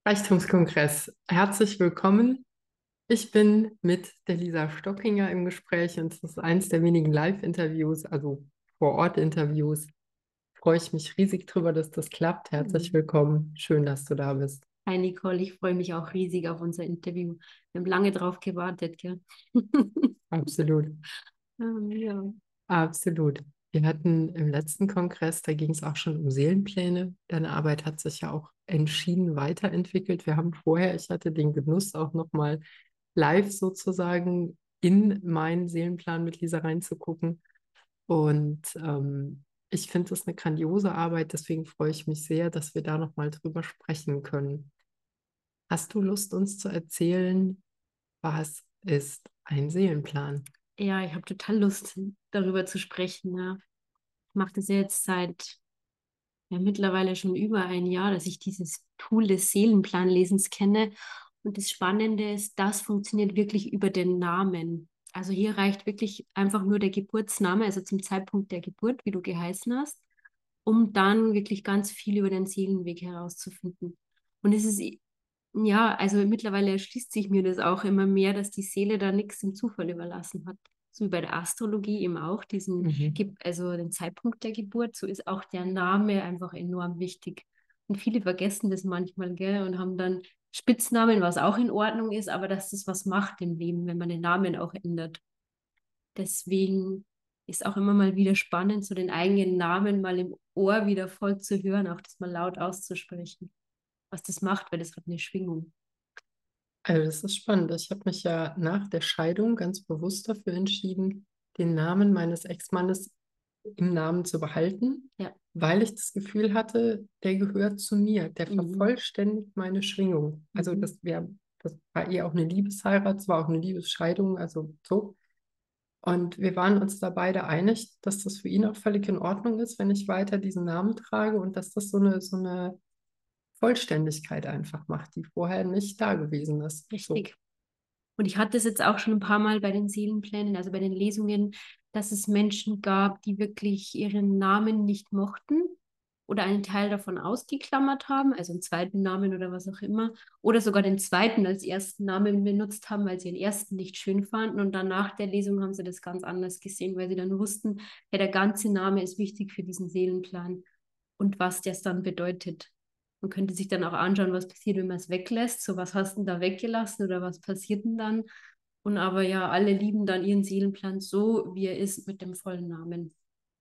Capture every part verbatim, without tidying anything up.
Reichtumskongress. Herzlich willkommen. Ich bin mit der Lisa Stockinger im Gespräch und es ist eins der wenigen Live-Interviews, also Vor-Ort-Interviews. Freue ich mich riesig drüber, dass das klappt. Herzlich Mhm. willkommen. Schön, dass du da bist. Hi Nicole, ich freue mich auch riesig auf unser Interview. Wir haben lange drauf gewartet, gell? Absolut, Ähm, ja. absolut. Wir hatten im letzten Kongress, da ging es auch schon um Seelenpläne. Deine Arbeit hat sich ja auch entschieden weiterentwickelt. Wir haben vorher, ich hatte den Genuss auch nochmal live sozusagen in meinen Seelenplan mit Lisa reinzugucken. Und ähm, ich finde das eine grandiose Arbeit, deswegen freue ich mich sehr, dass wir da nochmal drüber sprechen können. Hast du Lust, uns zu erzählen, was ist ein Seelenplan? Ja, ich habe total Lust, darüber zu sprechen. Ja. Ich mache das ja jetzt seit ja, mittlerweile schon über ein Jahr, dass ich dieses Tool des Seelenplanlesens kenne. Und das Spannende ist, das funktioniert wirklich über den Namen. Also hier reicht wirklich einfach nur der Geburtsname, also zum Zeitpunkt der Geburt, wie du geheißen hast, um dann wirklich ganz viel über den Seelenweg herauszufinden. Und es ist, ja, also mittlerweile erschließt sich mir das auch immer mehr, dass die Seele da nichts dem Zufall überlassen hat. So wie bei der Astrologie eben auch, diesen, Mhm. Ge- also den Zeitpunkt der Geburt, so ist auch der Name einfach enorm wichtig. Und viele vergessen das manchmal, gell, und haben dann Spitznamen, was auch in Ordnung ist, aber dass das was macht im Leben, wenn man den Namen auch ändert. Deswegen ist auch immer mal wieder spannend, so den eigenen Namen mal im Ohr wieder voll zu hören, auch das mal laut auszusprechen, was das macht, weil das hat eine Schwingung. Also das ist spannend. Ich habe mich ja nach der Scheidung ganz bewusst dafür entschieden, den Namen meines Ex-Mannes im Namen zu behalten, Ja. weil ich das Gefühl hatte, der gehört zu mir, der Mhm. vervollständigt meine Schwingung. Also Mhm. das wäre, das war eher auch eine Liebesheirat, es war auch eine Liebesscheidung, also so. Und wir waren uns da beide einig, dass das für ihn auch völlig in Ordnung ist, wenn ich weiter diesen Namen trage und dass das so eine, so eine Vollständigkeit einfach macht, die vorher nicht da gewesen ist. So. Richtig. Und ich hatte es jetzt auch schon ein paar Mal bei den Seelenplänen, also bei den Lesungen, dass es Menschen gab, die wirklich ihren Namen nicht mochten oder einen Teil davon ausgeklammert haben, also einen zweiten Namen oder was auch immer, oder sogar den zweiten als ersten Namen benutzt haben, weil sie den ersten nicht schön fanden. Und dann nach der Lesung haben sie das ganz anders gesehen, weil sie dann wussten, ja, der ganze Name ist wichtig für diesen Seelenplan und was das dann bedeutet. Man könnte sich dann auch anschauen, was passiert, wenn man es weglässt. So, was hast du denn da weggelassen oder was passiert denn dann? Und aber ja, alle lieben dann ihren Seelenplan so, wie er ist, mit dem vollen Namen.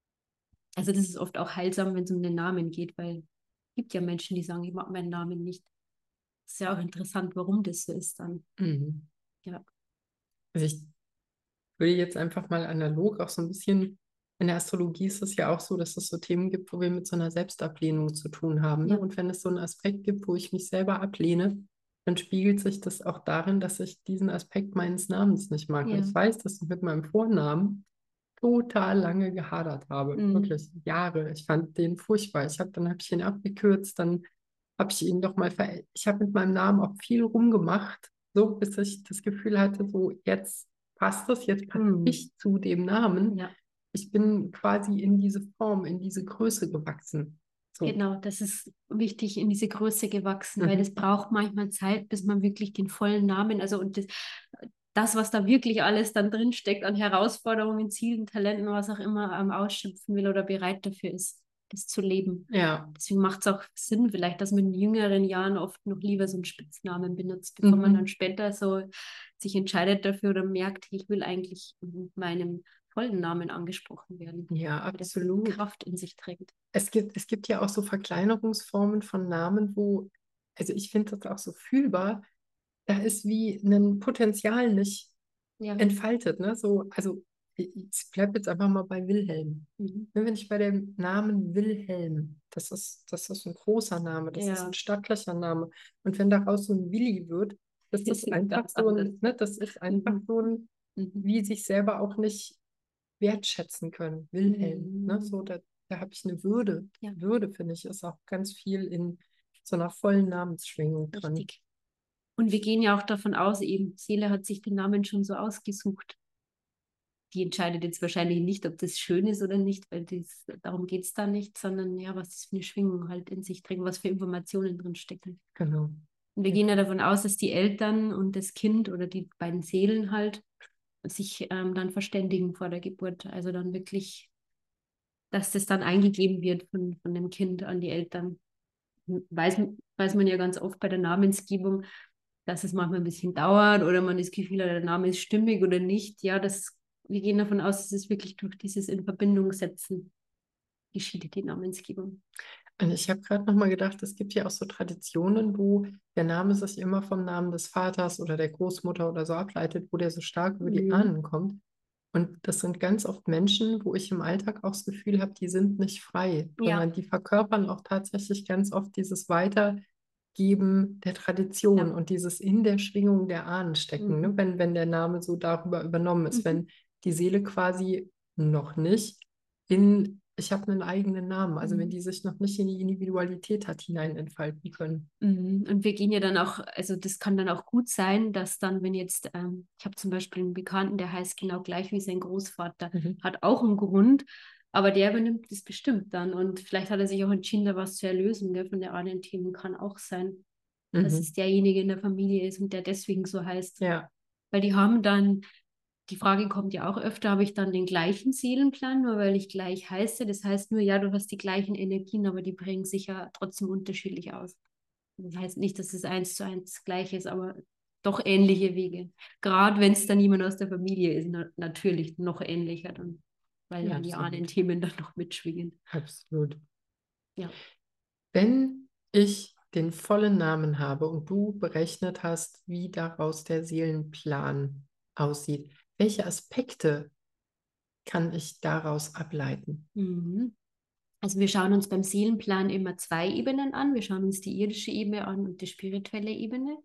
Also das ist oft auch heilsam, wenn es um den Namen geht, weil es gibt ja Menschen, die sagen, ich mag meinen Namen nicht. Das ist ja auch interessant, warum das so ist dann. Mhm. Ja, Also ich würde jetzt einfach mal analog auch so ein bisschen, in der Astrologie ist es ja auch so, dass es so Themen gibt, wo wir mit so einer Selbstablehnung zu tun haben. Ne? ja, Und wenn es so einen Aspekt gibt, wo ich mich selber ablehne, dann spiegelt sich das auch darin, dass ich diesen Aspekt meines Namens nicht mag. Und ja. ich weiß, dass ich mit meinem Vornamen total lange gehadert habe. Mhm. Wirklich Jahre. Ich fand den furchtbar. Ich habe, dann habe ich ihn abgekürzt, dann habe ich ihn doch mal ver ich habe mit meinem Namen auch viel rumgemacht, so bis ich das Gefühl hatte, so jetzt passt es, jetzt passe Mhm. ich zu dem Namen. Ja. Ich bin quasi in diese Form, in diese Größe gewachsen. So. Genau, das ist wichtig, in diese Größe gewachsen, weil Mhm. es braucht manchmal Zeit, bis man wirklich den vollen Namen, also und das, das, was da wirklich alles dann drin steckt an Herausforderungen, Zielen, Talenten, was auch immer, ähm, ausschöpfen will oder bereit dafür ist, das zu leben. Ja. Deswegen macht es auch Sinn, vielleicht, dass man in jüngeren Jahren oft noch lieber so einen Spitznamen benutzt, bevor man dann Mhm. später so sich entscheidet dafür oder merkt, ich will eigentlich mit meinem vollen Namen angesprochen werden, Ja, weil der so viel absolut. Kraft in sich trägt. Es gibt, es gibt ja auch so Verkleinerungsformen von Namen, wo, also ich finde das auch so fühlbar, da ist wie ein Potenzial nicht Ja. entfaltet, ne? So, also ich ich bleib jetzt einfach mal bei Wilhelm. Mhm. Ne, Wenn ich bei dem Namen Wilhelm, das ist, das ist ein großer Name, das ist ein Ja, stattlicher Name. Und wenn daraus so ein Willi wird, das das ist ist einfach ganz so anders. ein, ne, das ist einfach Mhm. so ein, Mhm. wie sich selber auch nicht wertschätzen können. Wilhelm, ne? Mhm. So, da, da habe ich eine Würde. Ja, Würde, finde ich, ist auch ganz viel in so einer vollen Namensschwingung drin. richtig. Und wir gehen ja auch davon aus, eben, Seele hat sich den Namen schon so ausgesucht. Die entscheidet jetzt wahrscheinlich nicht, ob das schön ist oder nicht, weil das, darum geht es da nicht, sondern ja, was das für eine Schwingung halt in sich trägt, was für Informationen drin stecken. Genau. Und wir gehen ja davon aus, dass die Eltern und das Kind oder die beiden Seelen halt sich ähm, dann verständigen vor der Geburt. Also dann wirklich, dass das dann eingegeben wird von, von dem Kind an die Eltern. Weiß, weiß man ja ganz oft bei der Namensgebung, dass es manchmal ein bisschen dauert oder man das Gefühl hat, der Name ist stimmig oder nicht. Ja, das, wir gehen davon aus, dass es wirklich durch dieses in Verbindung setzen geschieht, die Namensgebung. Und ich habe gerade noch mal gedacht, es gibt ja auch so Traditionen, wo der Name sich immer vom Namen des Vaters oder der Großmutter oder so ableitet, wo der so stark über die Mhm. Ahnen kommt. Und das sind ganz oft Menschen, wo ich im Alltag auch das Gefühl habe, die sind nicht frei, Ja, sondern die verkörpern auch tatsächlich ganz oft dieses Weitergeben der Tradition ja. und dieses in der Schwingung der Ahnen stecken, ne? Mhm. Wenn, wenn der Name so darüber übernommen ist, Mhm. wenn die Seele quasi noch nicht in, ich habe einen eigenen Namen, also wenn Mhm. die sich noch nicht in die Individualität hat hinein entfalten können. Mhm. Und wir gehen ja dann auch, also das kann dann auch gut sein, dass dann, wenn jetzt, ähm, ich habe zum Beispiel einen Bekannten, der heißt genau gleich wie sein Großvater, Mhm. hat auch einen Grund, aber der übernimmt das bestimmt dann. Und vielleicht hat er sich auch entschieden, da was zu erlösen, gell, von der Ahnenthemen, kann auch sein, dass es Mhm. derjenige in der Familie ist und der deswegen so heißt. Ja, Weil die haben dann, die Frage kommt ja auch öfter, habe ich dann den gleichen Seelenplan, nur weil ich gleich heiße? Das heißt nur, ja, du hast die gleichen Energien, aber die bringen sich ja trotzdem unterschiedlich aus. Das heißt nicht, dass es eins zu eins gleich ist, aber doch ähnliche Wege. Gerade wenn es dann jemand aus der Familie ist, na natürlich noch ähnlicher dann, weil ja, ja die absolut. Ahnen-Themen dann noch mitschwingen. Absolut. Ja. Wenn ich den vollen Namen habe und du berechnet hast, wie daraus der Seelenplan aussieht, welche Aspekte kann ich daraus ableiten? Mhm. Also wir schauen uns beim Seelenplan immer zwei Ebenen an. Wir schauen uns die irdische Ebene an und die spirituelle Ebene.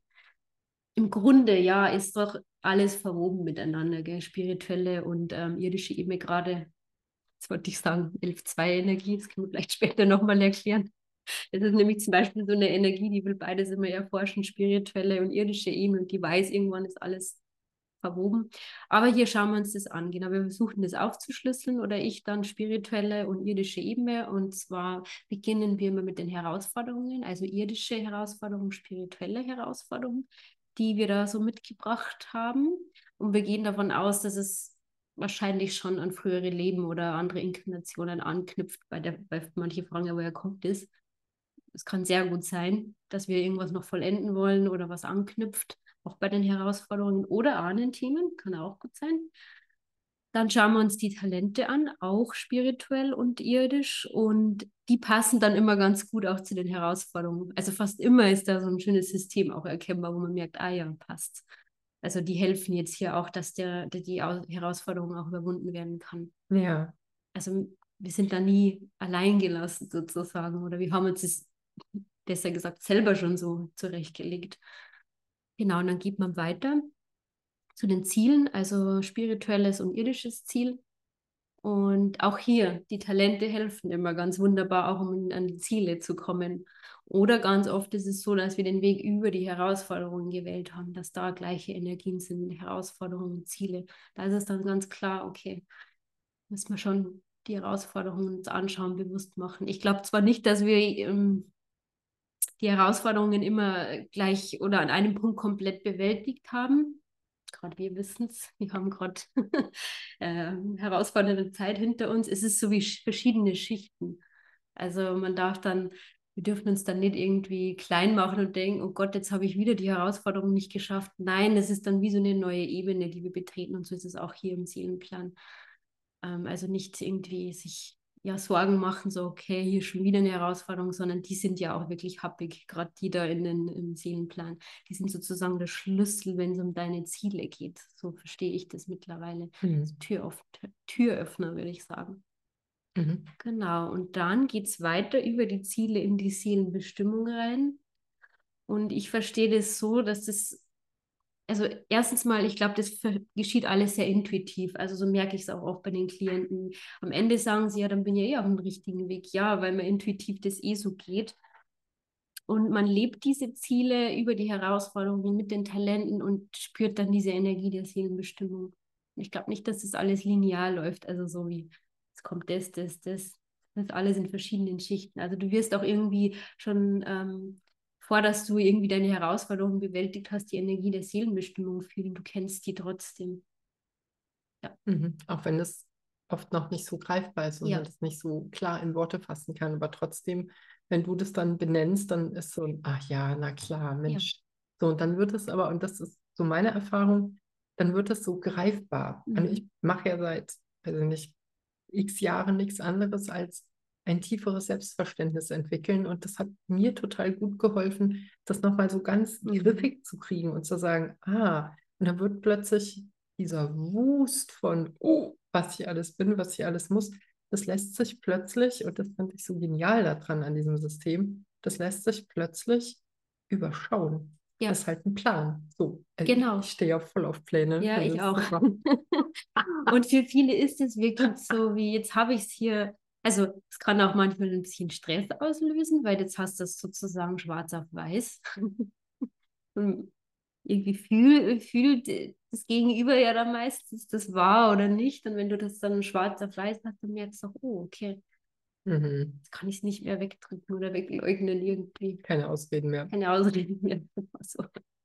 Im Grunde, ja, ist doch alles verwoben miteinander, gell? Spirituelle und ähm, irdische Ebene gerade, jetzt wollte ich sagen, elf zwei Energie, das können wir vielleicht später nochmal erklären. Es ist nämlich zum Beispiel so eine Energie, die will beides immer erforschen, spirituelle und irdische Ebene, und die weiß, irgendwann ist alles verwoben. Aber hier schauen wir uns das an. Genau, wir versuchen das aufzuschlüsseln oder ich dann spirituelle und irdische Ebene. Und zwar beginnen wir immer mit den Herausforderungen, also irdische Herausforderungen, spirituelle Herausforderungen, die wir da so mitgebracht haben. Und wir gehen davon aus, dass es wahrscheinlich schon an frühere Leben oder andere Inkarnationen anknüpft, bei der, bei manche fragen ja, woher kommt das? Es kann sehr gut sein, dass wir irgendwas noch vollenden wollen oder was anknüpft, auch bei den Herausforderungen oder Ahnenthemen, kann auch gut sein. Dann schauen wir uns die Talente an, auch spirituell und irdisch, und die passen dann immer ganz gut auch zu den Herausforderungen. Also fast immer ist da so ein schönes System auch erkennbar, wo man merkt, ah ja, passt. Also die helfen jetzt hier auch, dass der, der die Herausforderung auch überwunden werden kann. Ja, Also wir sind da nie allein gelassen sozusagen, oder wir haben uns das, besser gesagt, selber schon so zurechtgelegt. Genau, und dann geht man weiter zu den Zielen, also spirituelles und irdisches Ziel. Und auch hier, die Talente helfen immer ganz wunderbar, auch um an die Ziele zu kommen. Oder ganz oft ist es so, dass wir den Weg über die Herausforderungen gewählt haben, dass da gleiche Energien sind, Herausforderungen und Ziele. Da ist es dann ganz klar, okay, müssen wir schon die Herausforderungen uns anschauen, bewusst machen. Ich glaube zwar nicht, dass wir ähm, die Herausforderungen immer gleich oder an einem Punkt komplett bewältigt haben. Gerade wir wissen es, wir haben gerade äh, herausfordernde Zeit hinter uns. Es ist so wie verschiedene Schichten. Also man darf dann, wir dürfen uns dann nicht irgendwie klein machen und denken, oh Gott, jetzt habe ich wieder die Herausforderung nicht geschafft. Nein, es ist dann wie so eine neue Ebene, die wir betreten, und so ist es auch hier im Seelenplan. Ähm, also nicht irgendwie sich ja Sorgen machen, so okay, hier schon wieder eine Herausforderung, sondern die sind ja auch wirklich happig, gerade die da in den, im Seelenplan. Die sind sozusagen der Schlüssel, wenn es um deine Ziele geht. So verstehe ich das mittlerweile. mhm. So Türöff Türöffner, würde ich sagen. Mhm. Genau, und dann geht es weiter über die Ziele in die Seelenbestimmung rein. Und ich verstehe das so, dass das, also erstens mal, ich glaube, das geschieht alles sehr intuitiv. Also so merke ich es auch oft bei den Klienten. Am Ende sagen sie, ja, dann bin ich eh auf dem richtigen Weg. Ja, weil man intuitiv das eh so geht. Und man lebt diese Ziele über die Herausforderungen mit den Talenten und spürt dann diese Energie der Seelenbestimmung. Ich glaube nicht, dass das alles linear läuft, also so wie, es kommt das, das, das. Das ist alles in verschiedenen Schichten. Also du wirst auch irgendwie schon ähm, vor dass du irgendwie deine Herausforderungen bewältigt hast, die Energie der Seelenbestimmung fühlen. Du kennst die trotzdem. Ja. Mhm. Auch wenn es oft noch nicht so greifbar ist und Ja. man das nicht so klar in Worte fassen kann. Aber trotzdem, wenn du das dann benennst, dann ist so ein, ach ja, na klar, Ja. Mensch. So, und dann wird es aber, und das ist so meine Erfahrung, dann wird es so greifbar. Und ich Mhm. mache ja seit, weiß ich nicht, x Jahren nichts anderes als ein tieferes Selbstverständnis entwickeln. Und das hat mir total gut geholfen, das nochmal so ganz Mhm. griffig zu kriegen und zu sagen, ah, und dann wird plötzlich dieser Wust von, oh, was ich alles bin, was ich alles muss, das lässt sich plötzlich, und das fand ich so genial daran an diesem System, das lässt sich plötzlich überschauen. Ja, Das ist halt ein Plan. So, äh, genau. ich stehe ja voll auf Pläne. Ja, Also ich das ist auch. super. Und für viele ist es wirklich so, wie jetzt habe ich es hier. Also es kann auch manchmal ein bisschen Stress auslösen, weil jetzt hast du es sozusagen schwarz auf weiß. Und irgendwie fühl, fühlt das Gegenüber ja dann meistens, das wahr oder nicht. Und wenn du das dann schwarz auf weiß hast, dann merkst du auch, oh, okay, Mhm. jetzt kann ich es nicht mehr wegdrücken oder wegleugnen irgendwie. Keine Ausreden mehr. Keine Ausrede mehr. So.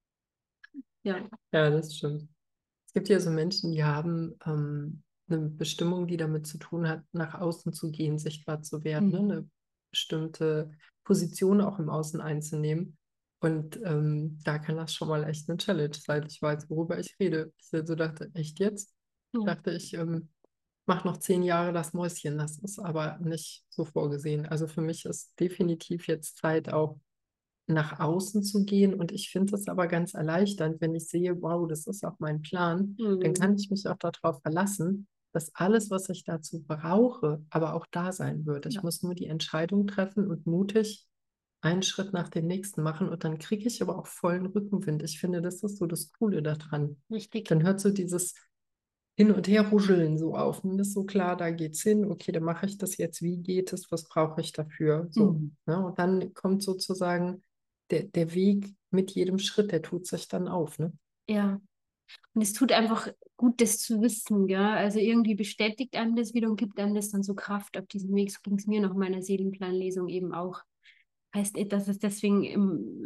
Ja. Ja, das stimmt. Es gibt ja so Menschen, die haben ähm, eine Bestimmung, die damit zu tun hat, nach außen zu gehen, sichtbar zu werden, ne? Mhm. Eine bestimmte Position auch im Außen einzunehmen. Und ähm, da kann das schon mal echt eine Challenge sein. Ich weiß, worüber ich rede. Ich so dachte, echt jetzt? Ja. Dachte ich, ähm, mach noch zehn Jahre das Mäuschen. Das ist aber nicht so vorgesehen. Also für mich ist definitiv jetzt Zeit, auch nach außen zu gehen. Und ich finde es aber ganz erleichternd, wenn ich sehe, wow, das ist auch mein Plan, dann Mhm. kann ich mich auch darauf verlassen, dass alles, was ich dazu brauche, aber auch da sein wird. Ich Ja. muss nur die Entscheidung treffen und mutig einen Schritt nach dem nächsten machen und dann kriege ich aber auch vollen Rückenwind. Ich finde, das ist so das Coole daran. Richtig. Dann hört so dieses Hin- und Herhuscheln so auf. Und ist so klar, da geht's hin, okay, dann mache ich das jetzt, wie geht es, was brauche ich dafür? So, Mhm. ne? Und dann kommt sozusagen der, der Weg mit jedem Schritt, der tut sich dann auf, ne? Ja. Und es tut einfach gut, das zu wissen, gell? Also irgendwie bestätigt einem das wieder und gibt einem das dann so Kraft auf diesem Weg. So ging es mir nach meiner Seelenplanlesung eben auch. Heißt nicht, dass es deswegen im,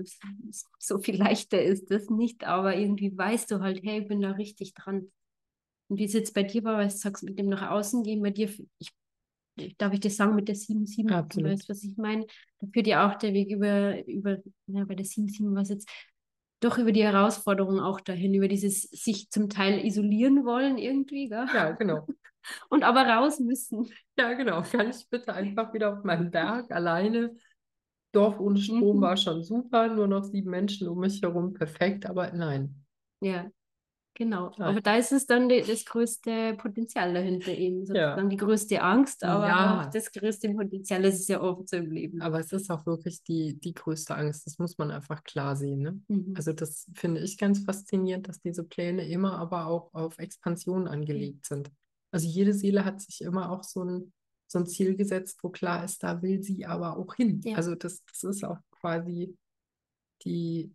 so viel leichter ist, das nicht, aber irgendwie weißt du halt, hey, ich bin da richtig dran. Und wie es jetzt bei dir war, weil du sagst, mit dem nach außen gehen, bei dir, ich, darf ich das sagen, mit der sieben sieben, du Absolut. weißt, was ich meine? Da führt ja auch der Weg über, über ja, bei der sieben sieben, was jetzt doch über die Herausforderung auch dahin, über dieses sich zum Teil isolieren wollen irgendwie, gell? Ja, genau. Und aber raus müssen. Ja, genau. Kann ich bitte einfach wieder auf meinen Berg alleine? Dorf ohne Strom Mhm. war schon super, nur noch sieben Menschen um mich herum, perfekt, aber nein. Ja, genau. Nein. Aber da ist es dann die, das größte Potenzial dahinter eben, Ja. sozusagen die größte Angst, aber auch Ja, das größte Potenzial, das ist ja oft so im Leben. aber es ist auch wirklich die, die größte Angst. Das muss man einfach klar sehen, ne? Mhm. Also das finde ich ganz faszinierend, dass diese Pläne immer aber auch auf Expansion Ja. angelegt sind. Also jede Seele hat sich immer auch so ein, so ein Ziel gesetzt, wo klar ist, da will sie aber auch hin. Ja. Also das, das ist auch quasi die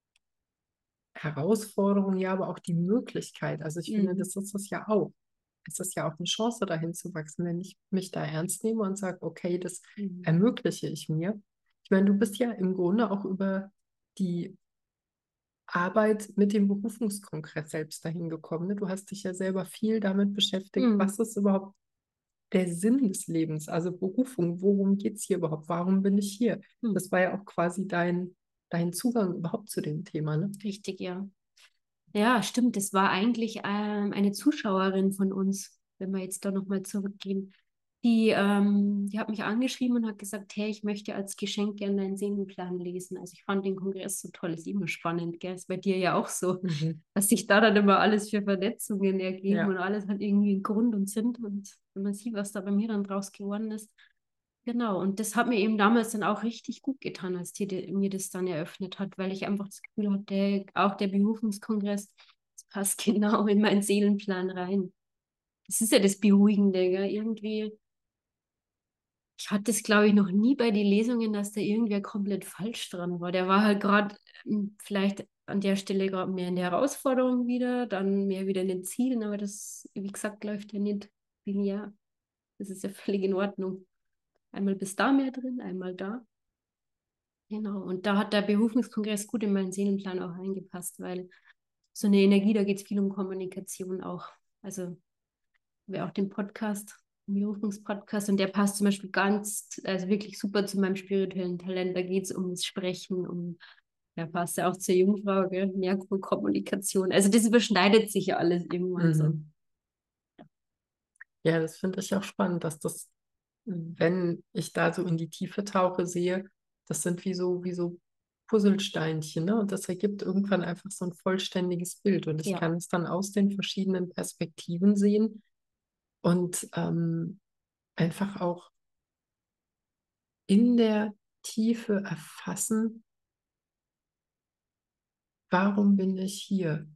Herausforderung, ja, aber auch die Möglichkeit. Also ich finde, Mhm. das ist es ja auch. Es ist ja auch eine Chance, dahin zu wachsen, wenn ich mich da ernst nehme und sage, okay, das Mhm. ermögliche ich mir. Ich meine, du bist ja im Grunde auch über die Arbeit mit dem Berufungskongress selbst dahin gekommen. Ne? Du hast dich ja selber viel damit beschäftigt, Mhm. was ist überhaupt der Sinn des Lebens, also Berufung, worum geht es hier überhaupt, warum bin ich hier? Mhm. Das war ja auch quasi dein, dein Zugang überhaupt zu dem Thema, ne? Richtig, ja. Ja, stimmt. Das war eigentlich ähm, eine Zuschauerin von uns, wenn wir jetzt da nochmal zurückgehen. Die, ähm, die hat mich angeschrieben und hat gesagt, hey, ich möchte als Geschenk gerne deinen Seelenplan lesen. Also ich fand den Kongress so toll, ist immer spannend, gell? Ist bei dir ja auch so, Mhm. dass sich da dann immer alles für Vernetzungen ergeben Ja. und alles hat irgendwie einen Grund und Sinn. Und wenn man sieht, was da bei mir dann draus geworden ist. Genau, und das hat mir eben damals dann auch richtig gut getan, als die, die mir das dann eröffnet hat, weil ich einfach das Gefühl hatte, auch der Berufungskongress, das passt genau in meinen Seelenplan rein. Das ist ja das Beruhigende, gell? Irgendwie, ich hatte es, glaube ich, noch nie bei den Lesungen, dass da irgendwer komplett falsch dran war. Der war halt gerade vielleicht an der Stelle gerade mehr in der Herausforderung wieder, dann mehr wieder in den Zielen, aber das, wie gesagt, läuft ja nicht linear. Das ist ja völlig in Ordnung. Einmal bist da mehr drin, einmal da. Genau. Und da hat der Berufungskongress gut in meinen Seelenplan auch reingepasst, weil so eine Energie, da geht es viel um Kommunikation auch. Also wir auch den Podcast, den Berufungspodcast, und der passt zum Beispiel ganz, also wirklich super zu meinem spirituellen Talent. Da geht es um das Sprechen, um, ja, passt ja auch zur Jungfrau, gell? Merkur, Kommunikation. Also das überschneidet sich ja alles irgendwann so. Mhm. Ja, das finde ich auch spannend, dass das, wenn ich da so in die Tiefe tauche, sehe, das sind wie so, wie so Puzzlesteinchen, ne? Und das ergibt irgendwann einfach so ein vollständiges Bild. Und ich Ja. kann es dann aus den verschiedenen Perspektiven sehen und ähm, einfach auch in der Tiefe erfassen, warum bin ich hier?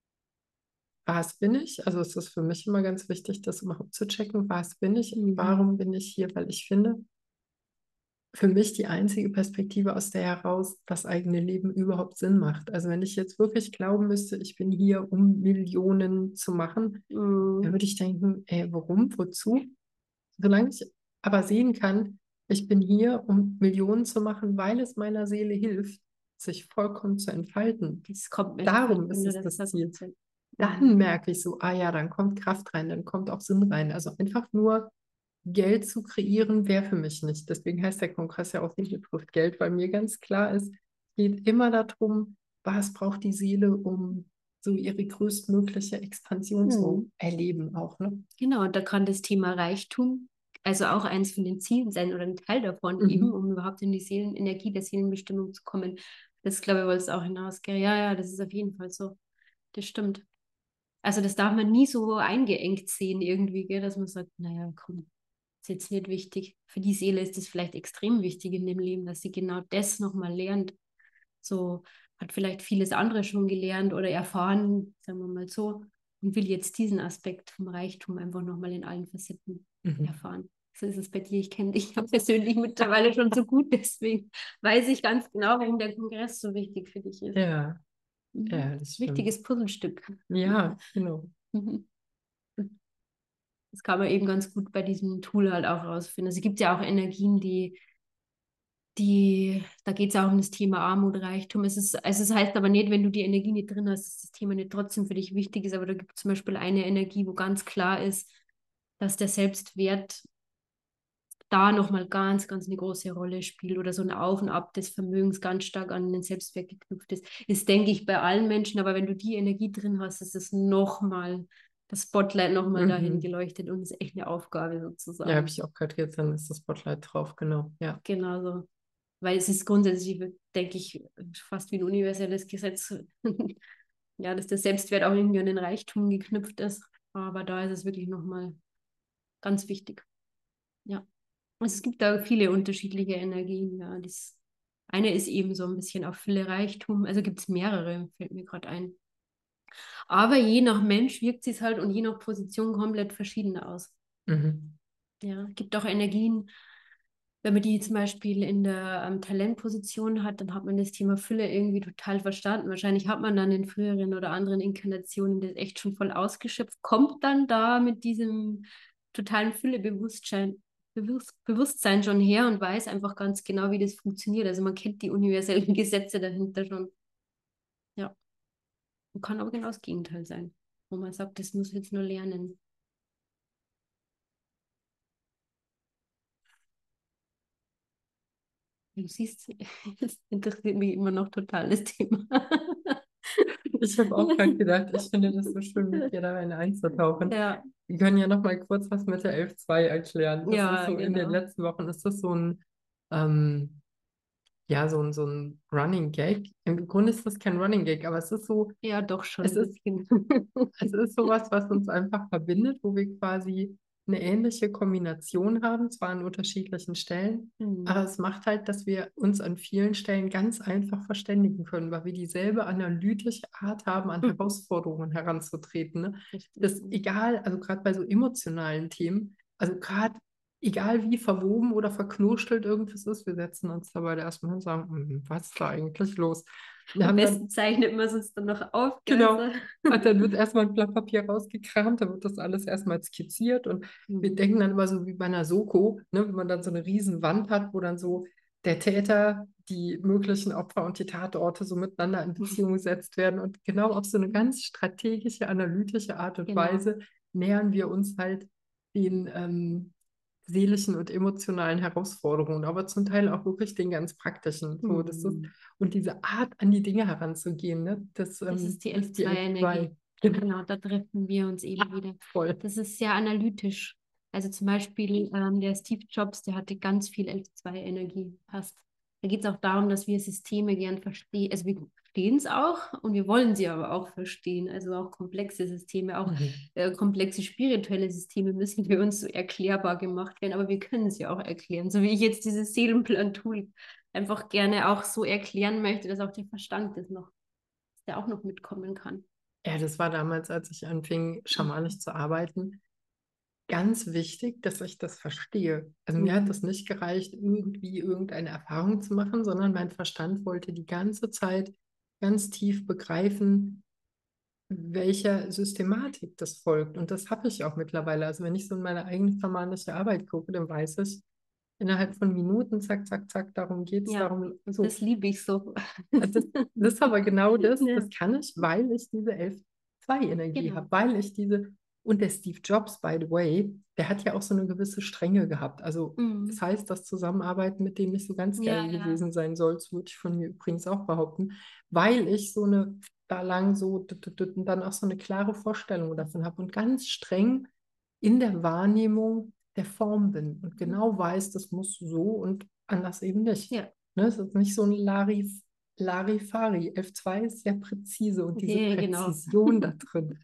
Was bin ich? Also es ist für mich immer ganz wichtig, das überhaupt zu checken. Was bin ich und Mhm. warum bin ich hier? Weil ich finde, für mich die einzige Perspektive, aus der heraus das eigene Leben überhaupt Sinn macht. Also wenn ich jetzt wirklich glauben müsste, ich bin hier, um Millionen zu machen, Mhm. dann würde ich denken, ey, warum, wozu? Solange ich aber sehen kann, ich bin hier, um Millionen zu machen, weil es meiner Seele hilft, sich vollkommen zu entfalten. Das kommt mir Darum wenn ist du es das das sagst. Ziel. Mhm. Dann merke ich so, ah ja, dann kommt Kraft rein, dann kommt auch Sinn rein. Also einfach nur Geld zu kreieren, wäre für mich nicht. Deswegen heißt der Kongress ja auch Seele trifft Geld, weil mir ganz klar ist, es geht immer darum, was braucht die Seele, um so ihre größtmögliche Expansion zu Mhm. erleben auch, ne? Genau, und da kann das Thema Reichtum, also auch eins von den Zielen sein oder ein Teil davon eben, Mhm. um überhaupt in die Seelenenergie der Seelenbestimmung zu kommen. Das, glaube ich, wollte es auch hinaus. Gell? Ja, ja, das ist auf jeden Fall so. Das stimmt. Also das darf man nie so eingeengt sehen irgendwie, gell? Dass man sagt, naja, komm, ist jetzt nicht wichtig. Für die Seele ist es vielleicht extrem wichtig in dem Leben, dass sie genau das nochmal lernt. So hat vielleicht vieles andere schon gelernt oder erfahren, sagen wir mal so, und will jetzt diesen Aspekt vom Reichtum einfach nochmal in allen Facetten Mhm. erfahren. So ist es bei dir. Ich kenne dich ja persönlich mittlerweile schon so gut, deswegen weiß ich ganz genau, warum der Kongress so wichtig für dich ist. Ja, Mhm. ja, das stimmt. Wichtiges Puzzlestück. Ja, genau. Mhm. Das kann man eben ganz gut bei diesem Tool halt auch rausfinden. Also es gibt ja auch Energien, die, die, da geht es auch um das Thema Armut, Reichtum. Es ist, also es heißt aber nicht, wenn du die Energie nicht drin hast, dass das Thema nicht trotzdem für dich wichtig ist. Aber da gibt es zum Beispiel eine Energie, wo ganz klar ist, dass der Selbstwert da nochmal ganz, ganz eine große Rolle spielt oder so ein Auf und Ab des Vermögens ganz stark an den Selbstwert geknüpft ist. Ist, denke ich, bei allen Menschen, aber wenn du die Energie drin hast, ist es nochmal, das Spotlight nochmal dahin Mhm. geleuchtet und ist echt eine Aufgabe Ja, sozusagen. habe ich auch gerade jetzt, dann ist das Spotlight drauf, genau. Ja. Genau so. Weil es ist grundsätzlich, denke ich, fast wie ein universelles Gesetz, ja, dass der Selbstwert auch irgendwie an den Reichtum geknüpft ist. Aber da ist es wirklich nochmal ganz wichtig. Ja. Also es gibt da viele unterschiedliche Energien. Ja. Das eine ist eben so ein bisschen auf Fülle, Reichtum. Also gibt es mehrere, fällt mir gerade ein. Aber je nach Mensch wirkt es halt und je nach Position komplett verschieden aus. Mhm. Ja, gibt auch Energien, wenn man die zum Beispiel in der ähm, Talentposition hat, dann hat man das Thema Fülle irgendwie total verstanden. Wahrscheinlich hat man dann in früheren oder anderen Inkarnationen das echt schon voll ausgeschöpft, kommt dann da mit diesem totalen Füllebewusstsein Bewusst, Bewusstsein schon her und weiß einfach ganz genau, wie das funktioniert. Also man kennt die universellen Gesetze dahinter schon. Ja, und kann aber genau das Gegenteil sein, wo man sagt, das muss jetzt nur lernen. Du siehst, es interessiert mich immer noch total das Thema. Ich habe auch gerade gedacht, ich finde das so schön, mit dir da rein einzutauchen. Ja, Wir können ja noch mal kurz was mit der elf zwei erklären. Das ist ja, so, in den genau. letzten Wochen ist das so ein, ähm, ja, so ein, so ein Running Gag. Im Grunde ist das kein Running Gag, aber es ist so, Ja, doch schon es ein ist, bisschen. es ist sowas, was uns einfach verbindet, wo wir quasi eine ähnliche Kombination haben, zwar an unterschiedlichen Stellen, Hm. aber es macht halt, dass wir uns an vielen Stellen ganz einfach verständigen können, weil wir dieselbe analytische Art haben, an Hm. Herausforderungen heranzutreten. Ne? Richtig. Das egal, also gerade bei so emotionalen Themen, also gerade egal wie verwoben oder verknurstelt irgendwas ist, wir setzen uns dabei erstmal hin und sagen, "Hm, was ist da eigentlich los?" Wir Am haben besten dann, zeichnet man es dann noch auf, gell? genau, So. und dann wird erstmal ein Blatt Papier rausgekramt, dann wird das alles erstmal skizziert und wir Hm. denken dann immer so wie bei einer Soko, ne, wenn man dann so eine riesen Wand hat, wo dann so der Täter, die möglichen Opfer und die Tatorte so miteinander in Beziehung gesetzt werden. Und genau auf so eine ganz strategische, analytische Art und Genau. Weise nähern wir uns halt den ähm, seelischen und emotionalen Herausforderungen, aber zum Teil auch wirklich den ganz praktischen. So, das ist, Hm. und diese Art, an die Dinge heranzugehen, ne, das, Das ähm, ist die ist die L zwei Energie. L zwei. Genau, da treffen wir uns eben wieder. Voll. Das ist sehr analytisch. Also zum Beispiel ähm, der Steve Jobs, der hatte ganz viel L zwei Energie. Passt. Da geht es auch darum, dass wir Systeme gern verstehen. Also wir verstehen es auch und wir wollen sie aber auch verstehen. Also auch komplexe Systeme, auch Mhm. äh, komplexe spirituelle Systeme müssen für uns so erklärbar gemacht werden, aber wir können sie auch erklären. So wie ich jetzt dieses Seelenplan-Tool einfach gerne auch so erklären möchte, dass auch der Verstand das noch, dass der auch noch mitkommen kann. Ja, das war damals, als ich anfing, schamanisch zu arbeiten, ganz wichtig, dass ich das verstehe. Also mir hat Mhm. das nicht gereicht, irgendwie irgendeine Erfahrung zu machen, sondern mein Verstand wollte die ganze Zeit ganz tief begreifen, welcher Systematik das folgt. Und das habe ich auch mittlerweile. Also wenn ich so in meine eigene schamanische Arbeit gucke, dann weiß ich innerhalb von Minuten, zack, zack, zack, darum geht es, Ja, darum so. das liebe ich so. Also Das, das ist aber genau das, Ja, das kann ich, weil ich diese elf zwei Energie habe, genau. weil ich diese, und der Steve Jobs, by the way, der hat ja auch so eine gewisse Strenge gehabt. Also das Mhm. heißt, das Zusammenarbeiten mit dem nicht so ganz Ja, geil ja. gewesen sein soll, das würde ich von mir übrigens auch behaupten, weil ich so eine, da lang so, tut, tut, tut, und dann auch so eine klare Vorstellung davon habe und ganz streng in der Wahrnehmung der Form bin und genau weiß, das muss so und anders eben nicht. Ja, Ne, es ist nicht so ein Larif Larifari. F zwei ist sehr präzise und diese ja, genau. Präzision da drin.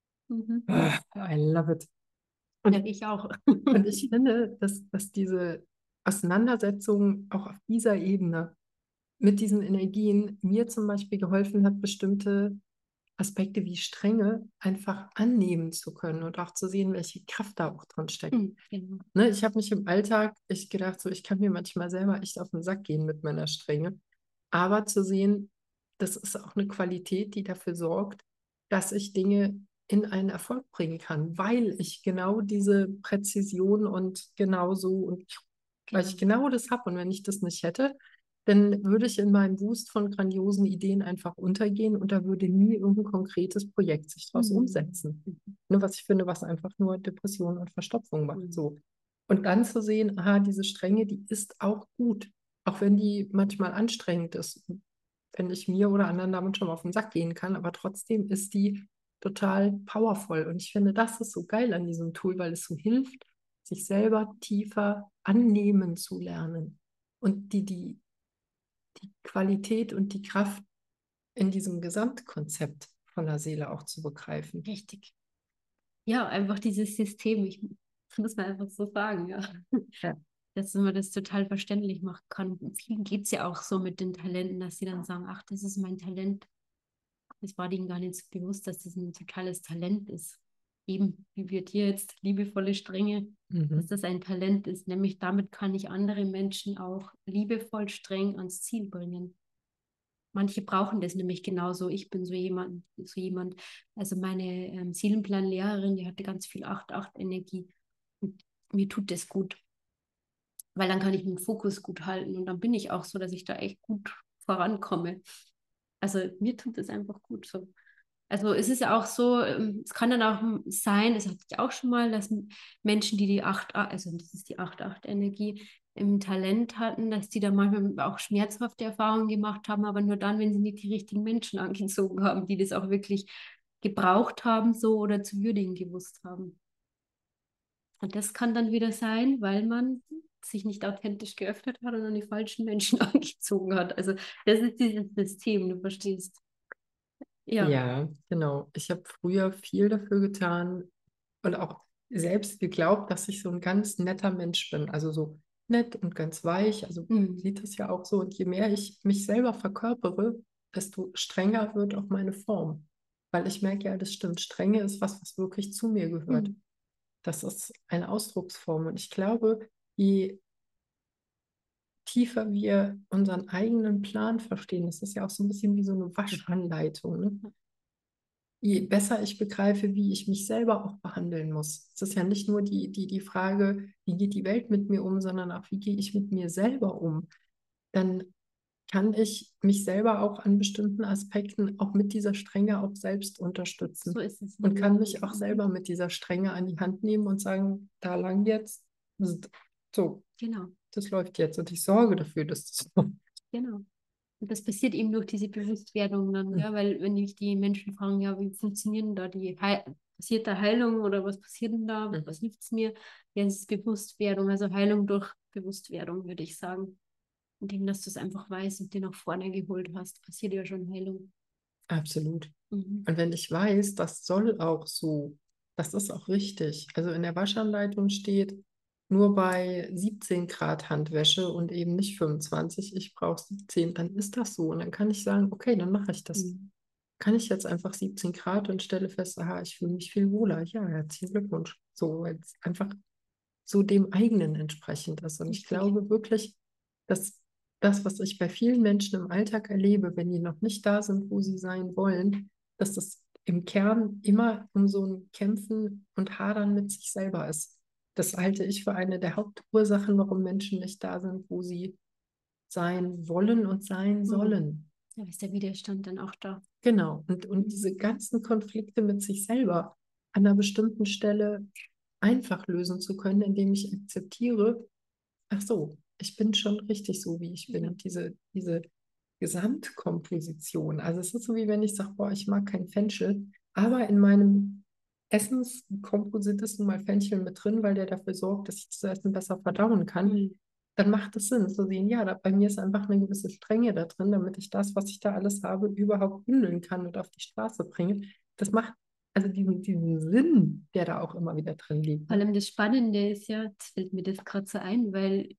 Mhm. Ah, I love it. Ja, Und, ich auch. und ich finde, dass, dass diese Auseinandersetzung auch auf dieser Ebene mit diesen Energien mir zum Beispiel geholfen hat, bestimmte Aspekte wie Strenge einfach annehmen zu können und auch zu sehen, welche Kraft da auch drin steckt. Mhm, genau. Ne, ich habe mich im Alltag, ich gedacht, so, ich kann mir manchmal selber echt auf den Sack gehen mit meiner Strenge. Aber zu sehen, das ist auch eine Qualität, die dafür sorgt, dass ich Dinge in einen Erfolg bringen kann, weil ich genau diese Präzision und genau so und weil ich Genau. genau das habe. Und wenn ich das nicht hätte, dann würde ich in meinem Wust von grandiosen Ideen einfach untergehen und da würde nie irgendein konkretes Projekt sich daraus Mhm. umsetzen. Ne, was ich finde, was einfach nur Depression und Verstopfung macht. Mhm. So. Und dann zu sehen, aha, diese Strenge, die ist auch gut, auch wenn die manchmal anstrengend ist, wenn ich mir oder anderen damit schon mal auf den Sack gehen kann, aber trotzdem ist die total powerful. Und ich finde, das ist so geil an diesem Tool, weil es so hilft, sich selber tiefer annehmen zu lernen und die, die, die Qualität und die Kraft in diesem Gesamtkonzept von der Seele auch zu begreifen. Richtig. Ja, einfach dieses System. Ich muss man einfach so sagen, ja. Ja. Dass man das total verständlich machen kann. Vielen geht es ja auch so mit den Talenten, dass sie dann sagen, ach, das ist mein Talent. Das war denen gar nicht so bewusst, dass das ein totales Talent ist. Eben, wie wir dir jetzt liebevolle Strenge, dass Mhm. das ein Talent ist. Nämlich damit kann ich andere Menschen auch liebevoll streng ans Ziel bringen. Manche brauchen das nämlich genauso. Ich bin so jemand, so jemand. Also meine ähm, Seelenplan-Lehrerin, die hatte ganz viel acht acht Energie. Und mir tut das gut, weil dann kann ich den Fokus gut halten und dann bin ich auch so, dass ich da echt gut vorankomme. Also mir tut das einfach gut so. Also es ist ja auch so, ähm, es kann dann auch sein, das hatte ich auch schon mal, dass Menschen, die die acht, also das ist die acht acht Energie im Talent hatten, dass die dann manchmal auch schmerzhafte Erfahrungen gemacht haben, aber nur dann, wenn sie nicht die richtigen Menschen angezogen haben, die das auch wirklich gebraucht haben so oder zu würdigen gewusst haben. Und das kann dann wieder sein, weil man sich nicht authentisch geöffnet hat und dann die falschen Menschen angezogen hat. Also das ist dieses System, du verstehst. Ja. Ja, genau. Ich habe früher viel dafür getan und auch selbst geglaubt, dass ich so ein ganz netter Mensch bin. Also so nett und ganz weich. Also man Mhm. sieht das ja auch so. Und je mehr ich mich selber verkörpere, desto strenger wird auch meine Form. Weil ich merke ja, das stimmt. Strenge ist was, was wirklich zu mir gehört. Mhm. Das ist eine Ausdrucksform. Und ich glaube, je tiefer wir unseren eigenen Plan verstehen, das ist ja auch so ein bisschen wie so eine Waschanleitung, ne? Je besser ich begreife, wie ich mich selber auch behandeln muss. Es ist ja nicht nur die, die, die Frage, wie geht die Welt mit mir um, sondern auch, wie gehe ich mit mir selber um. dann kann ich mich selber auch an bestimmten Aspekten auch mit dieser Strenge auch selbst unterstützen So ist es. und Ja. kann mich auch selber mit dieser Strenge an die Hand nehmen und sagen, da lang jetzt, so, Genau, das läuft jetzt und ich sorge dafür, dass das läuft. genau. Und das passiert eben durch diese Bewusstwerdung dann, ja, weil wenn mich die Menschen fragen, ja, wie funktionieren da die Heil passiert da Heilung oder was passiert denn da, Mhm. was hilft es mir? Ja, es ist Bewusstwerdung, also Heilung durch Bewusstwerdung, würde ich sagen. Indem, dass du es einfach weißt und dir nach vorne geholt hast, passiert ja schon Heilung. Absolut. Mhm. Und wenn ich weiß, das soll auch so, das ist auch richtig. Also in der Waschanleitung steht nur bei siebzehn Grad Handwäsche und eben nicht fünfundzwanzig, ich brauche siebzehn, dann ist das so. Und dann kann ich sagen, okay, dann mache ich das. Mhm. Kann ich jetzt einfach siebzehn Grad und stelle fest, aha, ich fühle mich viel wohler. Ja, herzlichen Glückwunsch. So, weil es einfach so dem eigenen entsprechend ist. Und ich Richtig. glaube wirklich, dass das, was ich bei vielen Menschen im Alltag erlebe, wenn die noch nicht da sind, wo sie sein wollen, dass das im Kern immer um so ein Kämpfen und Hadern mit sich selber ist. Das halte ich für eine der Hauptursachen, warum Menschen nicht da sind, wo sie sein wollen und sein Mhm. sollen. Da ist der Widerstand dann auch da. Genau. Und, und diese ganzen Konflikte mit sich selber an einer bestimmten Stelle einfach lösen zu können, indem ich akzeptiere, ach so, ich bin schon richtig so, wie ich bin. Ja. Und diese, diese Gesamtkomposition, also es ist so, wie wenn ich sage, boah, ich mag kein Fenchel, aber in meinem Essenskomposit ist nun mal Fenchel mit drin, weil der dafür sorgt, dass ich das Essen besser verdauen kann. Mhm. Dann macht es Sinn zu sehen, ja, da, bei mir ist einfach eine gewisse Strenge da drin, damit ich das, was ich da alles habe, überhaupt bündeln kann und auf die Straße bringe. Das macht also diesen, diesen Sinn, der da auch immer wieder drin liegt. Vor Ne? allem das Spannende ist ja, jetzt fällt mir das gerade so ein, weil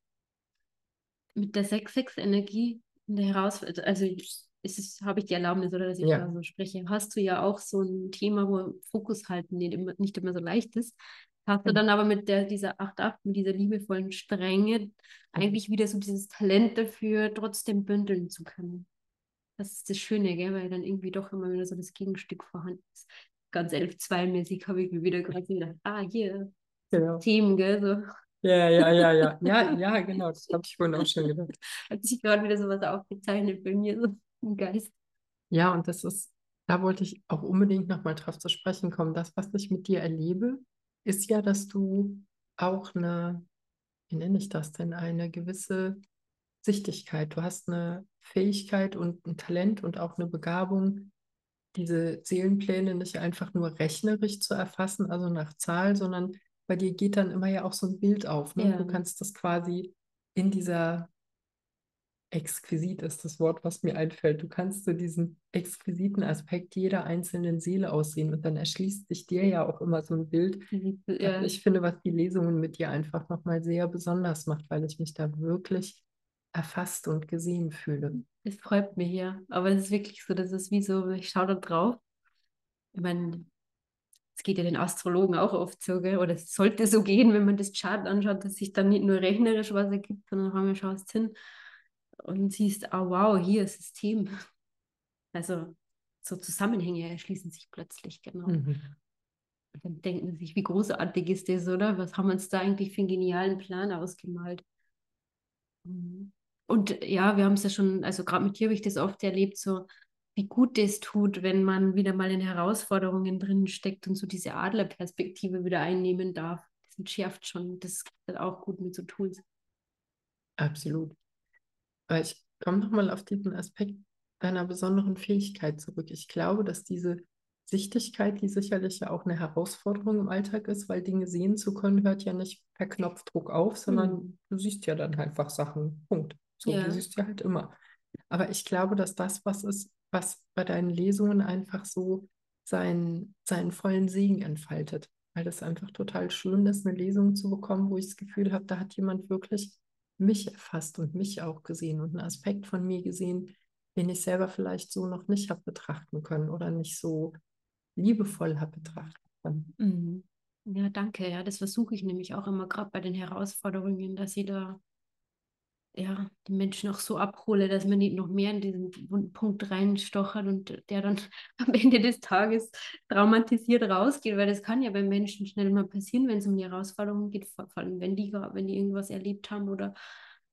mit der sechs sechs Energie in der Herausforderung, also ist es, habe ich die Erlaubnis, oder dass ich Ja, da so spreche, hast du ja auch so ein Thema, wo Fokus halten nicht immer, nicht immer so leicht ist. Hast du genau. dann aber mit der, dieser acht acht, mit dieser liebevollen Strenge eigentlich wieder so dieses Talent dafür, trotzdem bündeln zu können. Das ist das Schöne, gell? Weil dann irgendwie doch immer wieder so das Gegenstück vorhanden ist. Ganz elf zwei mäßig habe ich mir wieder gerade gedacht, ah, hier, Genau. Themen, gell? So. Ja, ja, ja, ja. Ja, ja, genau. Das habe ich vorhin auch schon gedacht. Hat sich gerade wieder sowas aufgezeichnet bei mir, so im Geist. Ja, und das ist, da wollte ich auch unbedingt nochmal drauf zu sprechen kommen. Das, was ich mit dir erlebe, ist ja, dass du auch eine, wie nenne ich das denn, eine gewisse Sichtigkeit. Du hast eine Fähigkeit und ein Talent und auch eine Begabung, diese Seelenpläne nicht einfach nur rechnerisch zu erfassen, also nach Zahl, sondern bei dir geht dann immer ja auch so ein Bild auf, ne? Ja, Du kannst das quasi in dieser exquisit ist das Wort, was mir einfällt. Du kannst so diesen exquisiten Aspekt jeder einzelnen Seele aussehen und dann erschließt sich dir ja auch immer so ein Bild, was ja, ich finde, was die Lesungen mit dir einfach nochmal sehr besonders macht, weil ich mich da wirklich erfasst und gesehen fühle. das freut mich ja. Aber es ist wirklich so, das ist wie so, ich schaue da drauf. Ich meine, es geht ja den Astrologen auch oft so, gell? Oder es sollte so gehen, wenn man das Chart anschaut, dass sich dann nicht nur rechnerisch was ergibt, sondern wenn man schaust hin und siehst, ah wow, hier ist System. Also so Zusammenhänge erschließen sich plötzlich, genau. Mhm. Und dann denkt man sich, wie großartig ist das, oder? Was haben wir uns da eigentlich für einen genialen Plan ausgemalt? Mhm. Und ja, wir haben es ja schon, also gerade mit dir habe ich das oft erlebt, so wie gut das tut, wenn man wieder mal in Herausforderungen drin steckt und so diese Adlerperspektive wieder einnehmen darf. Das entschärft schon, das hat auch gut mit so Tools. Absolut. Aber ich komme nochmal auf diesen Aspekt deiner besonderen Fähigkeit zurück. Ich glaube, dass diese Sichtigkeit, die sicherlich ja auch eine Herausforderung im Alltag ist, weil Dinge sehen zu können, hört ja nicht per Knopfdruck auf, Hm. sondern du siehst ja dann einfach Sachen. Punkt. So, die Ja, siehst du ja halt immer. Aber ich glaube, dass das was ist, was bei deinen Lesungen einfach so seinen, seinen vollen Segen entfaltet. Weil das einfach total schön ist, eine Lesung zu bekommen, wo ich das Gefühl habe, da hat jemand wirklich mich erfasst und mich auch gesehen und einen Aspekt von mir gesehen, den ich selber vielleicht so noch nicht habe betrachten können oder nicht so liebevoll habe betrachten können. mhm. Ja, danke. Ja, das versuche ich nämlich auch immer gerade bei den Herausforderungen, dass ich da ja, die Menschen auch so abhole, dass man nicht noch mehr in diesen wunden Punkt reinstochert und der dann am Ende des Tages traumatisiert rausgeht, weil das kann ja bei Menschen schnell mal passieren, wenn es um die Herausforderungen geht, vor vor allem wenn die, wenn die irgendwas erlebt haben oder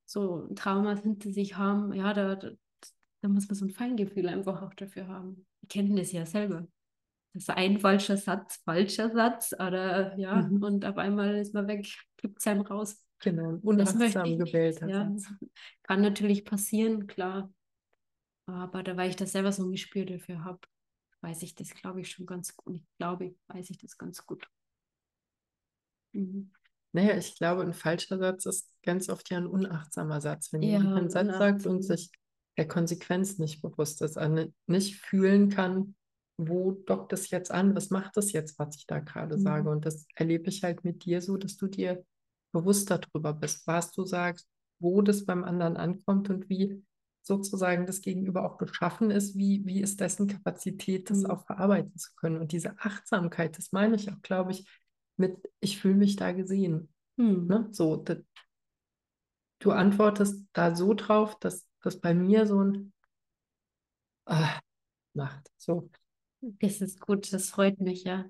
so Traumas hinter sich haben, ja, da, da, da muss man so ein Feingefühl einfach auch dafür haben. Wir kennen das ja selber. Das ist ein falscher Satz, falscher Satz, oder ja, Mhm. und auf einmal ist man weg, flippt es einem raus. Genau, ein Das möchte unachtsam ich nicht. gewählter Ja, Satz. kann natürlich passieren, klar. Aber da, weil ich das selber so ein Gespür dafür habe, weiß ich das, glaube ich, schon ganz gut. Ich glaube, weiß ich das ganz gut. Mhm. Naja, ich glaube, ein falscher Satz ist ganz oft ja ein unachtsamer Satz, wenn Ja, jemand einen und Satz sagt und unachtsam. sich der Konsequenz nicht bewusst ist, also nicht fühlen kann, wo dockt es jetzt an, was macht das jetzt, was ich da gerade sage. Mhm. Und das erlebe ich halt mit dir so, dass du dir bewusst darüber bist, was du sagst, wo das beim anderen ankommt und wie sozusagen das Gegenüber auch beschaffen ist, wie, wie ist dessen Kapazität, das Mhm. auch verarbeiten zu können. Und diese Achtsamkeit, das meine ich auch, glaube ich, mit, ich fühle mich da gesehen. Mhm. Ne? So, da, du antwortest da so drauf, dass das bei mir so ein ah, macht. So. Das ist gut, das freut mich, ja.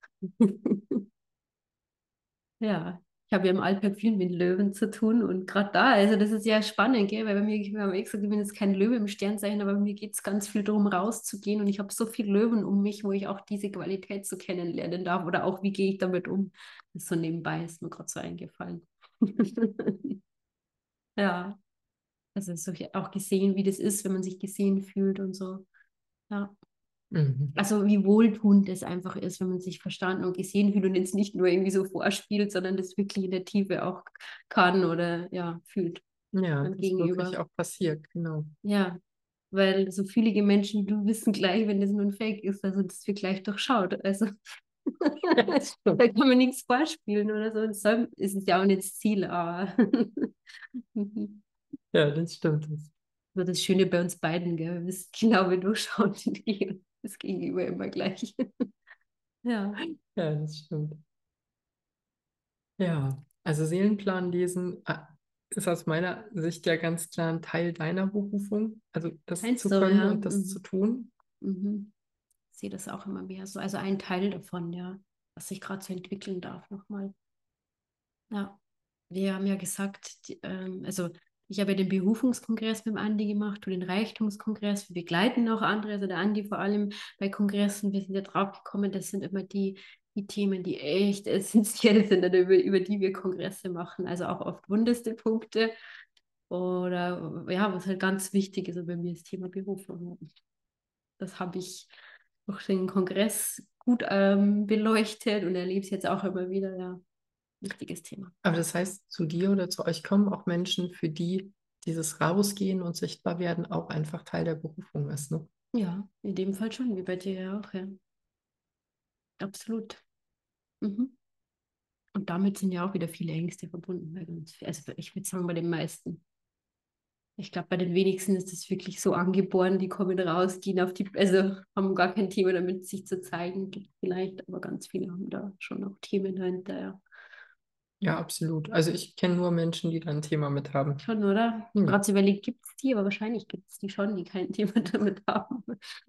Ja, ich habe ja im Alltag viel mit Löwen zu tun und gerade da, also das ist ja spannend, gell? Weil bei mir, wir haben eh gesagt, ich bin jetzt kein Löwe im Sternzeichen, aber bei mir geht es ganz viel darum, rauszugehen und ich habe so viele Löwen um mich, wo ich auch diese Qualität so kennenlernen darf oder auch, wie gehe ich damit um. Das ist so nebenbei, ist mir gerade so eingefallen. Ja, also so auch gesehen, wie das ist, wenn man sich gesehen fühlt und so. Ja. Mhm. Also wie wohltuend es einfach ist, wenn man sich verstanden und gesehen fühlt und jetzt nicht nur irgendwie so vorspielt, sondern das wirklich in der Tiefe auch kann oder ja, fühlt Ja, beim das wirklich Gegenüber. auch passiert, genau. Ja, weil so viele Menschen, du wissen gleich, wenn das nur ein Fake ist, also das wird gleich durchschaut. Also Ja, das da stimmt. kann man nichts vorspielen oder so. Das soll, ist es ja auch nicht das Ziel, aber Ja, das stimmt. so das Schöne bei uns beiden, gell? Wir wissen genau, wir durchschauen das Gegenüber immer gleich. Ja. Ja, das stimmt. Ja, also Seelenplan lesen äh, ist aus meiner Sicht ja ganz klar ein Teil deiner Berufung, also das Meinst zu du, können ja? und das zu Mhm. tun. Mhm. Ich sehe das auch immer mehr so. Also ein Teil davon, ja, was sich gerade so entwickeln darf nochmal. Ja, wir haben ja gesagt, die, ähm, also ich habe ja den Berufungskongress mit dem Andi gemacht und den Reichtumskongress. Wir begleiten auch andere, also der Andi vor allem bei Kongressen. Wir sind ja drauf gekommen, das sind immer die, die Themen, die echt essentiell sind, oder über, über die wir Kongresse machen. Also auch oft wundeste Punkte oder ja, was halt ganz wichtig ist, aber bei mir ist Thema Berufung. Das habe ich durch den Kongress gut ähm, beleuchtet und erlebe es jetzt auch immer wieder. Ja, wichtiges Thema. Aber das heißt, zu dir oder zu euch kommen auch Menschen, für die dieses Rausgehen und sichtbar werden auch einfach Teil der Berufung ist, ne? Ja, in dem Fall schon, wie bei dir ja auch, ja. Absolut. Mhm. Und damit sind ja auch wieder viele Ängste verbunden bei uns. Also ich würde sagen, bei den meisten. Ich glaube, bei den wenigsten ist es wirklich so angeboren, die kommen raus, gehen auf die, also haben gar kein Thema damit, sich zu zeigen. Gibt vielleicht, aber ganz viele haben da schon auch Themen dahinter, ja. Ja, absolut. Also ich kenne nur Menschen, die da ein Thema mit haben. Schon, oder? Ja. Gerade so überlegt, gibt es die, aber wahrscheinlich gibt es die schon, die kein Thema damit haben.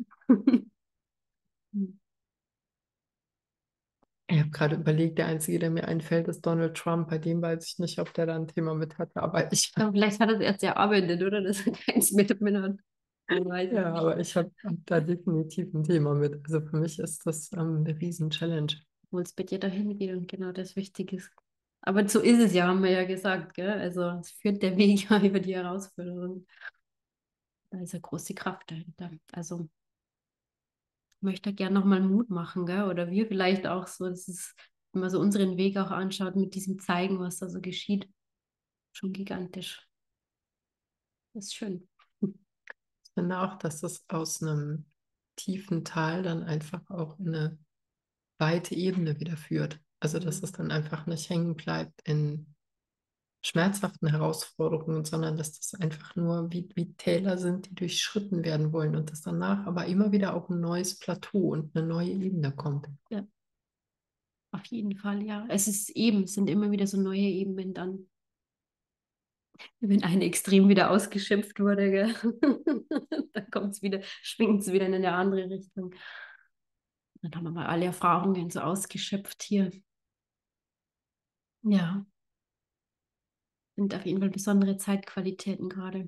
Ich habe gerade überlegt, der Einzige, der mir einfällt, ist Donald Trump. Bei dem weiß ich nicht, ob der da ein Thema mit hatte, aber ich, Aber vielleicht hat er es erst erarbeitet, oder? Dass er keins mit mit hat. Man weiß es ja, nicht. aber ich habe hab da definitiv ein Thema mit. Also für mich ist das ähm, eine Riesen-Challenge. Obwohl es bei dir dahin geht und genau das wichtig ist. Aber so ist es ja, haben wir ja gesagt, gell? Also es führt der Weg ja über die Herausforderung. Da ist eine große Kraft dahinter. Also ich möchte gerne nochmal Mut machen, gell? Oder wir vielleicht auch so, dass es, wenn man so unseren Weg auch anschaut, mit diesem Zeigen, was da so geschieht, schon gigantisch. Das ist schön. Ich finde auch, dass es aus einem tiefen Tal dann einfach auch in eine weite Ebene wieder führt. Also dass Mhm. es dann einfach nicht hängen bleibt in schmerzhaften Herausforderungen, sondern dass das einfach nur wie, wie Täler sind, die durchschritten werden wollen und dass danach aber immer wieder auch ein neues Plateau und eine neue Ebene kommt. Ja, auf jeden Fall, ja. Es ist eben, es sind immer wieder so neue Ebenen dann, wenn eine extrem wieder ausgeschimpft wurde, gell? Dann kommt es wieder, schwingt es wieder in eine andere Richtung. Dann haben wir mal alle Erfahrungen so ausgeschöpft hier. Ja, Sind auf jeden Fall besondere Zeitqualitäten gerade.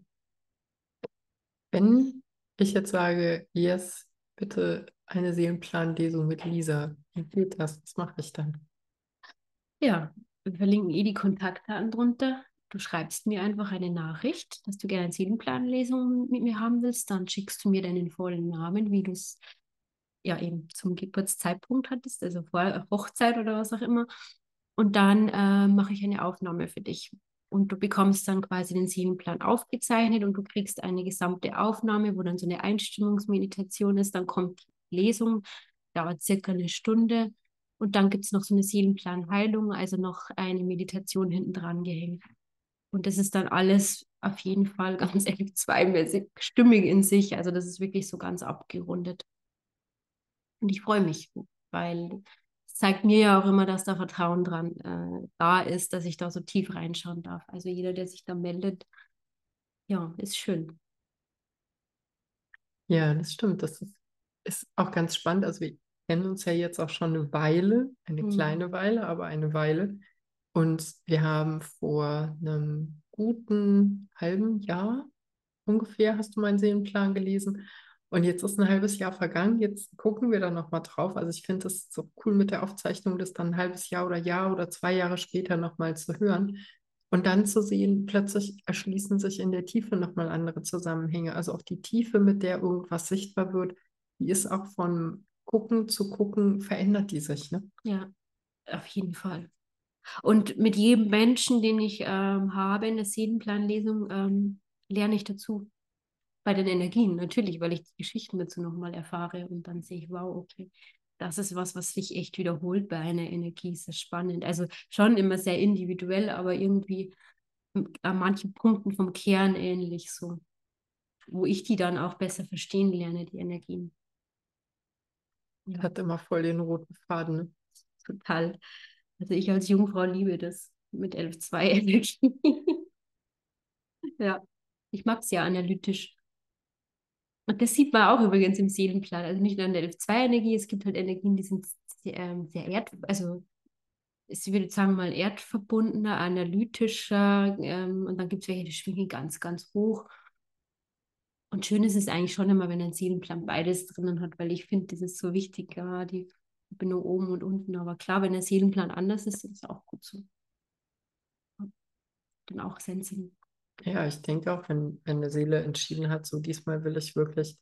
Wenn ich jetzt sage, yes, bitte eine Seelenplanlesung mit Lisa, wie geht das? Was mache ich dann? Ja, wir verlinken eh die Kontaktdaten drunter. Du schreibst mir einfach eine Nachricht, dass du gerne eine Seelenplanlesung mit mir haben willst. Dann schickst du mir deinen vollen Namen, wie du es ja eben zum Geburtszeitpunkt hattest, also vor Hochzeit oder was auch immer. Und dann äh, mache ich eine Aufnahme für dich. Und du bekommst dann quasi den Seelenplan aufgezeichnet und du kriegst eine gesamte Aufnahme, wo dann so eine Einstimmungsmeditation ist. Dann kommt die Lesung, dauert circa eine Stunde. Und dann gibt es noch so eine Seelenplanheilung, also noch eine Meditation hinten dran gehängt. Und das ist dann alles auf jeden Fall ganz elf zwei-mäßig stimmig in sich. Also das ist wirklich so ganz abgerundet. Und ich freue mich, weil es zeigt mir ja auch immer, dass da Vertrauen dran äh, da ist, dass ich da so tief reinschauen darf. Also jeder, der sich da meldet, ja, ist schön. Ja, das stimmt. Das ist, ist auch ganz spannend. Also wir kennen uns ja jetzt auch schon eine Weile, eine Mhm. kleine Weile, aber eine Weile. Und wir haben vor einem guten halben Jahr ungefähr, hast du meinen Seelenplan gelesen. Und jetzt ist ein halbes Jahr vergangen. Jetzt gucken wir da nochmal drauf. Also ich finde es so cool mit der Aufzeichnung, das dann ein halbes Jahr oder Jahr oder zwei Jahre später nochmal zu hören. Und dann zu sehen, plötzlich erschließen sich in der Tiefe nochmal andere Zusammenhänge. Also auch die Tiefe, mit der irgendwas sichtbar wird, die ist auch von Gucken zu Gucken, verändert die sich, ne? Ja, auf jeden Fall. Und mit jedem Menschen, den ich ähm, habe in der Seelenplanlesung, ähm, lerne ich dazu. Bei den Energien natürlich, weil ich die Geschichten dazu nochmal erfahre und dann sehe ich, wow, okay, das ist was, was sich echt wiederholt bei einer Energie. Ist das spannend. Also schon immer sehr individuell, aber irgendwie an manchen Punkten vom Kern ähnlich so, wo ich die dann auch besser verstehen lerne, die Energien. Ja, Hat immer voll den roten Faden, ne? total. Also ich als Jungfrau liebe das mit elf zwei Energie. Ja, ich mag es ja analytisch. Und das sieht man auch übrigens im Seelenplan. Also nicht nur an der elf zwei Energie, es gibt halt Energien, die sind sehr, ähm, sehr erd, also ich würde sagen mal erdverbundener, analytischer, ähm, und dann gibt es welche, die schwingen ganz, ganz hoch. Und schön ist es eigentlich schon immer, wenn ein Seelenplan beides drinnen hat, weil ich finde, das ist so wichtig, ja, die Verbindung oben und unten. Aber klar, wenn der Seelenplan anders ist, ist es auch gut so. Dann auch sensibel. Ja, ich denke auch, wenn, wenn eine Seele entschieden hat, so diesmal will ich wirklich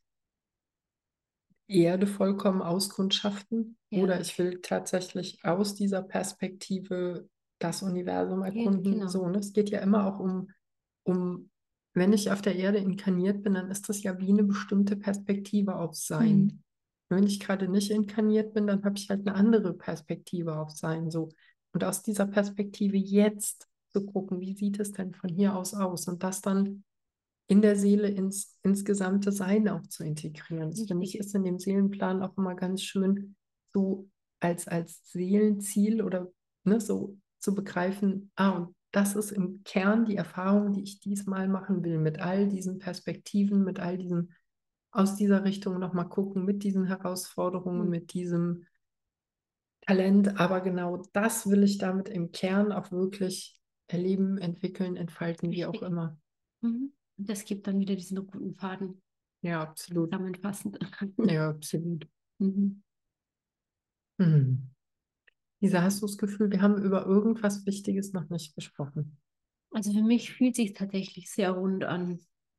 Erde vollkommen auskundschaften oder Ja, ich will tatsächlich aus dieser Perspektive das Universum ja, erkunden. genau. So, ne? Es geht ja immer auch um, um, wenn ich auf der Erde inkarniert bin, dann ist das ja wie eine bestimmte Perspektive aufs Sein. Mhm. Wenn ich gerade nicht inkarniert bin, dann habe ich halt eine andere Perspektive auf Sein. So. Und aus dieser Perspektive jetzt zu gucken, wie sieht es denn von hier aus aus? Und das dann in der Seele ins, ins gesamte Sein auch zu integrieren. Das finde ich Richtig. ist in dem Seelenplan auch immer ganz schön so als, als Seelenziel oder ne, so zu begreifen, ah, und das ist im Kern die Erfahrung, die ich diesmal machen will, mit all diesen Perspektiven, mit all diesen, aus dieser Richtung nochmal gucken, mit diesen Herausforderungen, Mhm. mit diesem Talent. Aber genau das will ich damit im Kern auch wirklich erleben, entwickeln, entfalten, wie auch Richtig. immer. Mhm. Und das gibt dann wieder diesen roten Faden Ja, absolut. zusammenfassend. Ja, absolut. Mhm. Hm. Lisa, hast du das Gefühl, wir haben über irgendwas Wichtiges noch nicht gesprochen? Also für mich fühlt sich tatsächlich sehr rund an.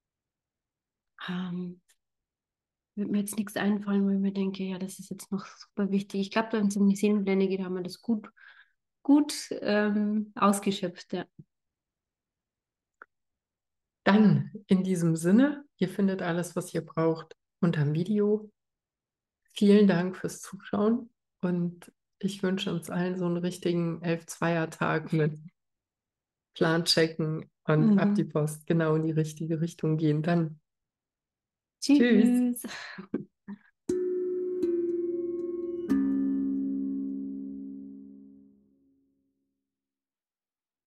Ähm, Wird mir jetzt nichts einfallen, wo ich mir denke, ja, das ist jetzt noch super wichtig. Ich glaube, wenn es um die Seelenpläne geht, haben wir das gut, gut ähm, ausgeschöpft. Ja. Dann in diesem Sinne, ihr findet alles, was ihr braucht, unterm Video. Vielen Dank fürs Zuschauen und ich wünsche uns allen so einen richtigen elf-Zweier-Tag mit Plan checken und ab die Mhm. Post, genau in die richtige Richtung gehen. Dann tschüss. Tschüss.